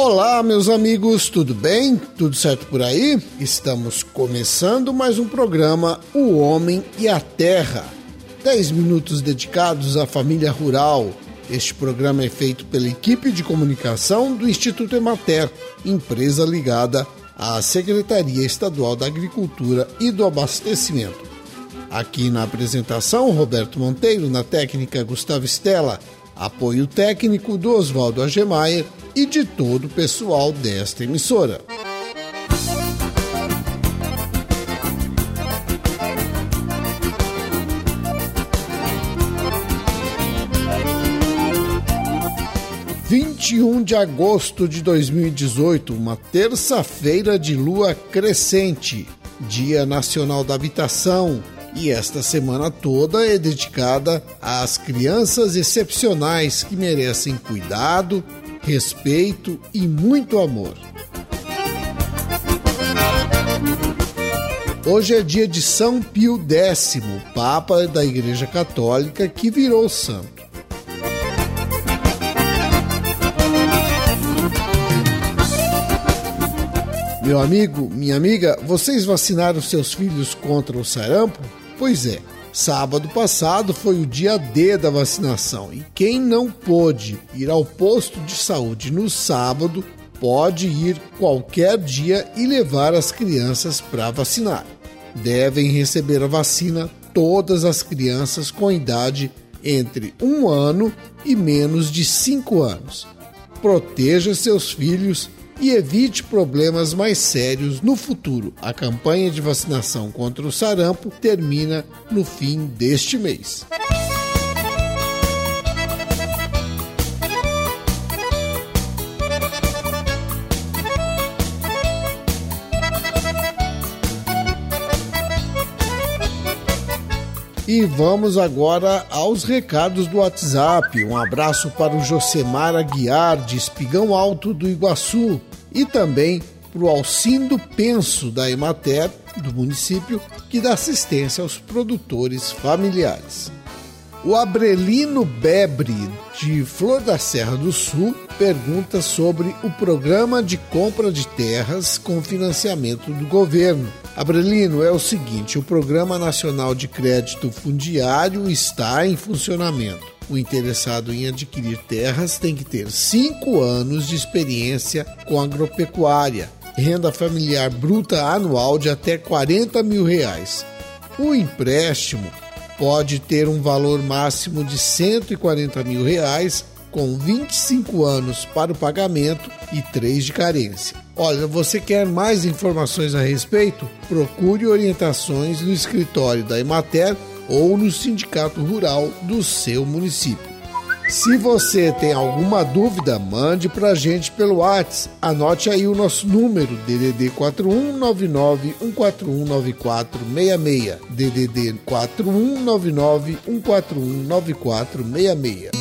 Olá, meus amigos, tudo bem? Tudo certo por aí? Estamos começando mais um programa O Homem e a Terra. 10 minutos dedicados à família rural. Este programa é feito pela equipe de comunicação do Instituto Emater, empresa ligada à Secretaria Estadual da Agricultura e do Abastecimento. Aqui na apresentação, Roberto Monteiro, na técnica Gustavo Stella, apoio técnico do Oswaldo Agemaier e de todo o pessoal desta emissora. – 21 de agosto de 2018, uma terça-feira de lua crescente, Dia Nacional da Habitação, e esta semana toda é dedicada às crianças excepcionais que merecem cuidado, respeito e muito amor. Hoje é dia de São Pio X, Papa da Igreja Católica que virou santo. Meu amigo, minha amiga, vocês vacinaram seus filhos contra o sarampo? Pois é, sábado passado foi o dia D da vacinação e quem não pôde ir ao posto de saúde no sábado pode ir qualquer dia e levar as crianças para vacinar. Devem receber a vacina todas as crianças com idade entre 1 ano e menos de 5 anos. Proteja seus filhos e evite problemas mais sérios no futuro. A campanha de vacinação contra o sarampo termina no fim deste mês. E vamos agora aos recados do WhatsApp. Um abraço para o Josemar Aguiar, de Espigão Alto do Iguaçu, e também para o Alcindo Penso, da Emater, do município, que dá assistência aos produtores familiares. O Abrelino Bebre, de Flor da Serra do Sul, pergunta sobre o programa de compra de terras com financiamento do governo. Abrelino, é o seguinte: o Programa Nacional de Crédito Fundiário está em funcionamento. O interessado em adquirir terras tem que ter 5 anos de experiência com agropecuária, renda familiar bruta anual de até R$40 mil. O empréstimo pode ter um valor máximo de R$140 mil, com 25 anos para o pagamento e 3 de carência. Olha, você quer mais informações a respeito? Procure orientações no escritório da Emater ou no sindicato rural do seu município. Se você tem alguma dúvida, mande para a gente pelo WhatsApp. Anote aí o nosso número, DDD 4199-141-9466. DDD 4199-141-9466.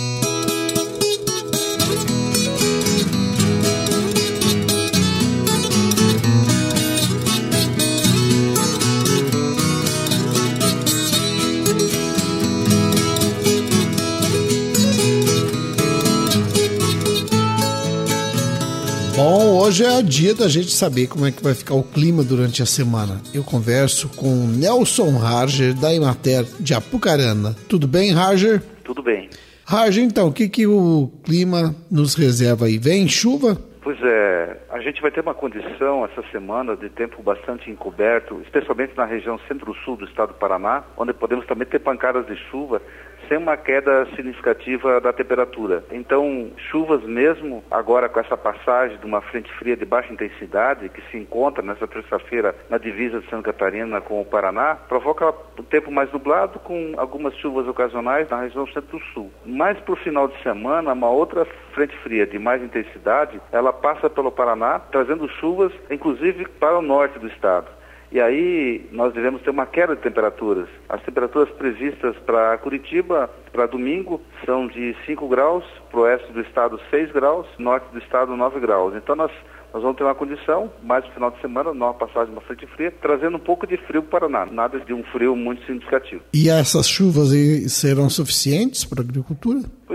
Bom, hoje é o dia da gente saber como é que vai ficar o clima durante a semana. Eu converso com Nelson Harger, da Emater de Apucarana. Tudo bem, Harger? Tudo bem. Harger, então, o que o clima nos reserva aí? Vem chuva? Pois é, a gente vai ter uma condição essa semana de tempo bastante encoberto, especialmente na região centro-sul do estado do Paraná, onde podemos também ter pancadas de chuva sem uma queda significativa da temperatura. Então, chuvas mesmo, agora com essa passagem de uma frente fria de baixa intensidade, que se encontra nessa terça-feira na divisa de Santa Catarina com o Paraná, provoca o tempo mais nublado, com algumas chuvas ocasionais na região centro-sul. Mais para o final de semana, uma outra frente fria de mais intensidade, ela passa pelo Paraná, trazendo chuvas, inclusive para o norte do estado. E aí nós devemos ter uma queda de temperaturas. As temperaturas previstas para Curitiba, para domingo, são de 5 graus, para o oeste do estado 6 graus, norte do estado 9 graus. Então nós vamos ter uma condição, mais no final de semana, numa passagem de uma frente fria, trazendo um pouco de frio para o Paraná, nada de um frio muito significativo. E essas chuvas aí serão suficientes para a agricultura? Pois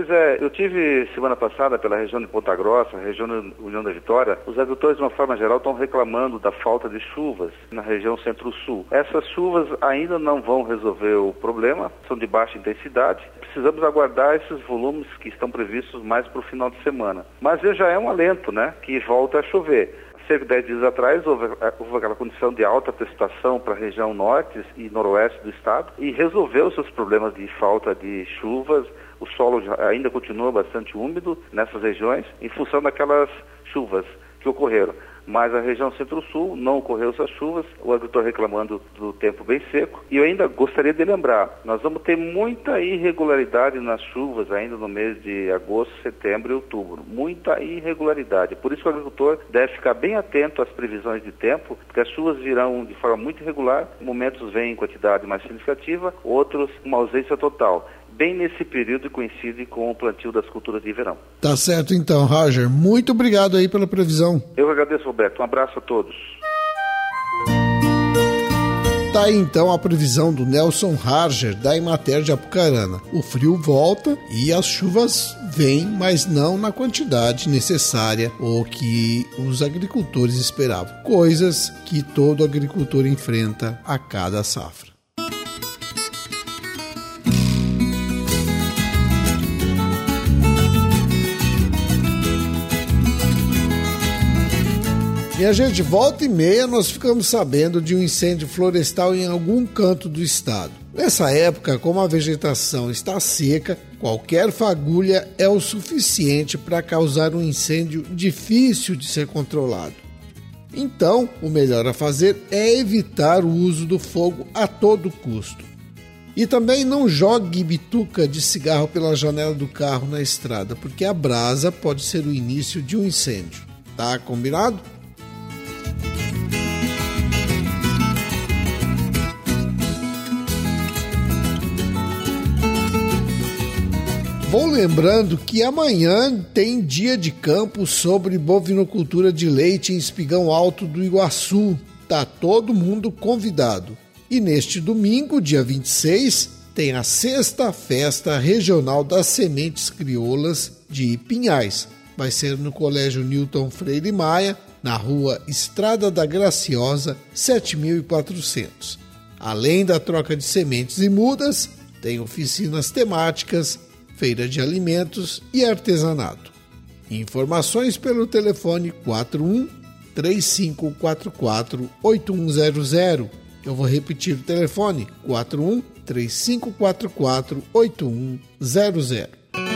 Pois é, eu tive semana passada pela região de Ponta Grossa, região da União da Vitória. Os agricultores, de uma forma geral, estão reclamando da falta de chuvas na região Centro-Sul. Essas chuvas ainda não vão resolver o problema, são de baixa intensidade. Precisamos aguardar esses volumes que estão previstos mais para o final de semana. Mas já é um alento, né, que volta a chover. Cerca de 10 dias atrás houve aquela condição de alta precipitação para a região norte e noroeste do estado e resolveu seus problemas de falta de chuvas. O solo ainda continua bastante úmido nessas regiões em função daquelas chuvas que ocorreram. Mas a região Centro-Sul não ocorreu essas chuvas, o agricultor reclamando do tempo bem seco. E eu ainda gostaria de lembrar, nós vamos ter muita irregularidade nas chuvas ainda no mês de agosto, setembro e outubro. Muita irregularidade. Por isso que o agricultor deve ficar bem atento às previsões de tempo, porque as chuvas virão de forma muito irregular, momentos vêm em quantidade mais significativa, outros uma ausência total. Bem nesse período coincide com o plantio das culturas de verão. Tá certo então, Roger. Muito obrigado aí pela previsão. Eu agradeço, Roberto. Um abraço a todos. Tá aí então a previsão do Nelson Harger, da Emater de Apucarana. O frio volta e as chuvas vêm, mas não na quantidade necessária ou que os agricultores esperavam. Coisas que todo agricultor enfrenta a cada safra. Minha gente, volta e meia nós ficamos sabendo de um incêndio florestal em algum canto do estado. Nessa época, como a vegetação está seca, qualquer fagulha é o suficiente para causar um incêndio difícil de ser controlado. Então, o melhor a fazer é evitar o uso do fogo a todo custo. E também não jogue bituca de cigarro pela janela do carro na estrada, porque a brasa pode ser o início de um incêndio. Tá combinado? Vou lembrando que amanhã tem dia de campo sobre bovinocultura de leite em Espigão Alto do Iguaçu. Tá todo mundo convidado. E neste domingo, dia 26, tem a 6ª Festa Regional das Sementes Crioulas de Pinhais. Vai ser no Colégio Newton Freire Maia, na rua Estrada da Graciosa, 7400. Além da troca de sementes e mudas, tem oficinas temáticas, feira de alimentos e artesanato. Informações pelo telefone 41-3544-8100. Eu vou repetir o telefone, 41-3544-8100.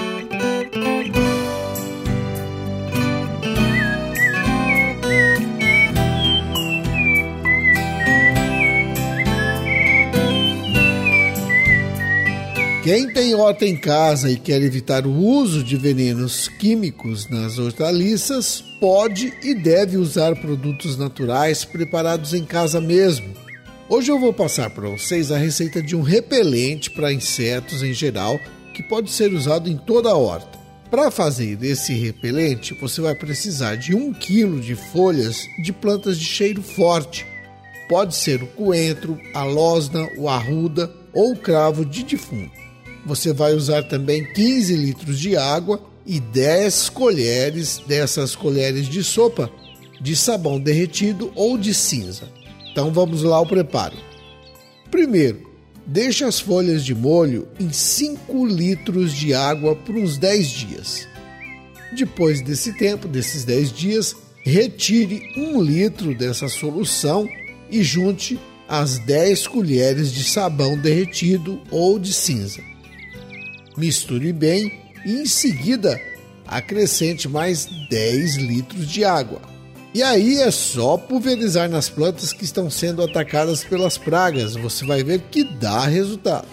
Quem tem horta em casa e quer evitar o uso de venenos químicos nas hortaliças, pode e deve usar produtos naturais preparados em casa mesmo. Hoje eu vou passar para vocês a receita de um repelente para insetos em geral, que pode ser usado em toda a horta. Para fazer esse repelente, você vai precisar de 1 kg de folhas de plantas de cheiro forte. Pode ser o coentro, a losna, o arruda ou o cravo de defunto. Você vai usar também 15 litros de água e 10 colheres dessas colheres de sopa de sabão derretido ou de cinza. Então vamos lá ao preparo. Primeiro, deixe as folhas de molho em 5 litros de água por uns 10 dias. Depois desse tempo, desses 10 dias, retire 1 litro dessa solução e junte as 10 colheres de sabão derretido ou de cinza. Misture bem e em seguida acrescente mais 10 litros de água. E aí é só pulverizar nas plantas que estão sendo atacadas pelas pragas. Você vai ver que dá resultado.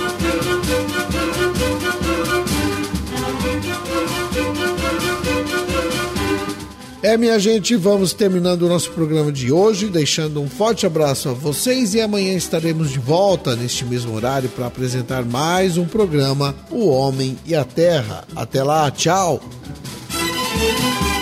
Minha gente, vamos terminando o nosso programa de hoje, deixando um forte abraço a vocês e amanhã estaremos de volta neste mesmo horário para apresentar mais um programa, O Homem e a Terra. Até lá, tchau!